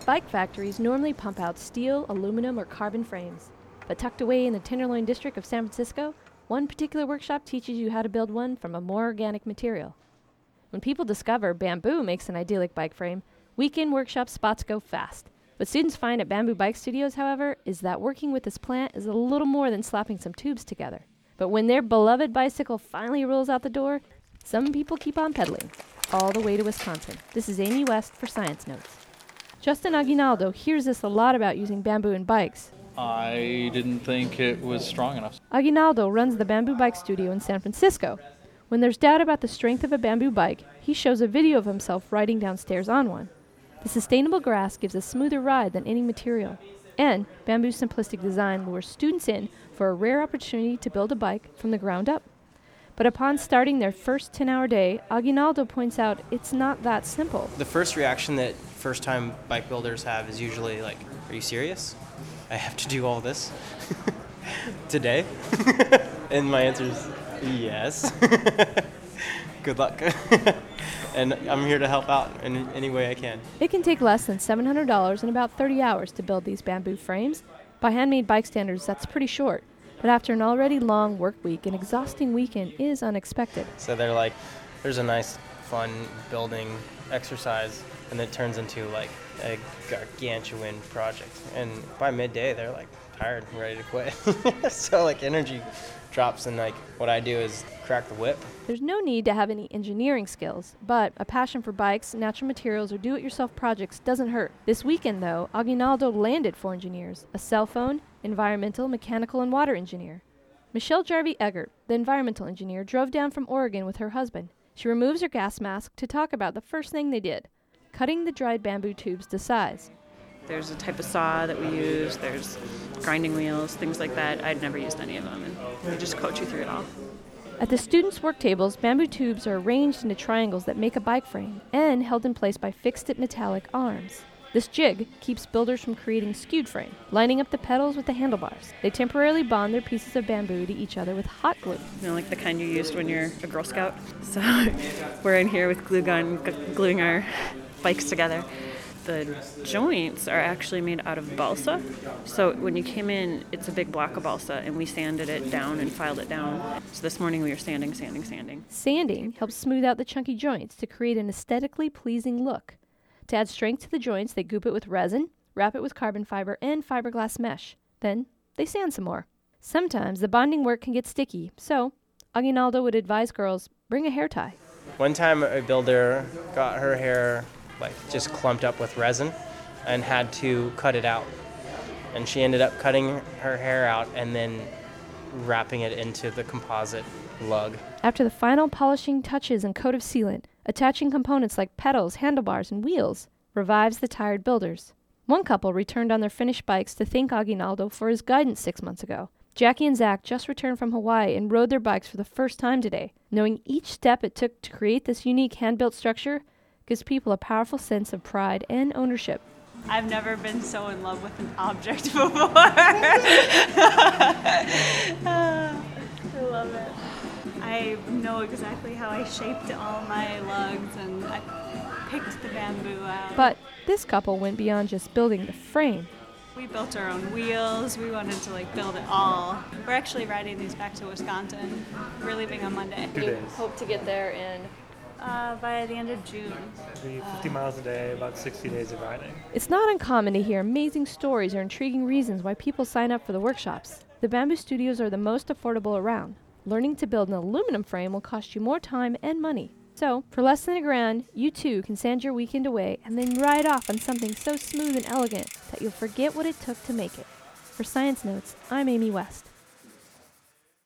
Bike factories normally pump out steel, aluminum, or carbon frames. But tucked away in the Tenderloin district of San Francisco, one particular workshop teaches you how to build one from a more organic material. When people discover bamboo makes an idyllic bike frame, weekend workshop spots go fast. What students find at Bamboo Bike Studios, however, is that working with this plant is a little more than slapping some tubes together. But when their beloved bicycle finally rolls out the door, some people keep on pedaling, all the way to Wisconsin. This is Amy West for Science Notes. Justin Aguinaldo hears this a lot about using bamboo in bikes. I didn't think it was strong enough. Aguinaldo runs the Bamboo Bike Studio in San Francisco. When there's doubt about the strength of a bamboo bike, he shows a video of himself riding downstairs on one. The sustainable grass gives a smoother ride than any material. And bamboo's simplistic design lures students in for a rare opportunity to build a bike from the ground up. But upon starting their first 10-hour day, Aguinaldo points out it's not that simple. The first reaction that first-time bike builders have is usually like, are you serious? I have to do all this today? And my answer is yes. Good luck. And I'm here to help out in any way I can. It can take less than $700 and about 30 hours to build these bamboo frames. By handmade bike standards, that's pretty short. But after an already long work week, an exhausting weekend is unexpected. So they're like, there's a nice, fun building exercise, and it turns into like a gargantuan project. And by midday, they're like tired and ready to quit. So like energy drops, and like what I do is crack the whip. There's no need to have any engineering skills, but a passion for bikes, natural materials, or do-it-yourself projects doesn't hurt. This weekend, though, Aguinaldo landed 4 engineers: a cell phone, environmental, mechanical, and water engineer. Michelle Jarvie Eggert, the environmental engineer, drove down from Oregon with her husband. She removes her gas mask to talk about the first thing they did: cutting the dried bamboo tubes to size. There's a type of saw that we use, there's grinding wheels, things like that. I'd never used any of them, and we just coach you through it all. At the students' work tables, bamboo tubes are arranged into triangles that make a bike frame and held in place by fixed metallic arms. This jig keeps builders from creating a skewed frame, lining up the pedals with the handlebars. They temporarily bond their pieces of bamboo to each other with hot glue. You know, like the kind you used when you're a Girl Scout. So we're in here with glue gun, gluing our bikes together. The joints are actually made out of balsa. So when you came in, it's a big block of balsa, and we sanded it down and filed it down. So this morning we were sanding. Sanding helps smooth out the chunky joints to create an aesthetically pleasing look. To add strength to the joints, they goop it with resin, wrap it with carbon fiber and fiberglass mesh. Then they sand some more. Sometimes the bonding work can get sticky, so Aguinaldo would advise girls, bring a hair tie. One time a builder got her hair just clumped up with resin and had to cut it out. And she ended up cutting her hair out and then wrapping it into the composite lug. After the final polishing touches and coat of sealant, attaching components like pedals, handlebars, and wheels revives the tired builders. One couple returned on their finished bikes to thank Aguinaldo for his guidance 6 months ago. Jackie and Zach just returned from Hawaii and rode their bikes for the first time today. Knowing each step it took to create this unique hand-built structure gives people a powerful sense of pride and ownership. I've never been so in love with an object before. I love it. I know exactly how I shaped all my lugs, and I picked the bamboo out. But this couple went beyond just building the frame. We built our own wheels. We wanted to build it all. We're actually riding these back to Wisconsin. We're leaving on Monday. 2 days. Hope to get there in by the end of June. 50 miles a day, about 60 days of riding. It's not uncommon to hear amazing stories or intriguing reasons why people sign up for the workshops. The Bamboo Studios are the most affordable around. Learning to build an aluminum frame will cost you more time and money. So, for less than $1,000, you too can sand your weekend away and then ride off on something so smooth and elegant that you'll forget what it took to make it. For Science Notes, I'm Amy West.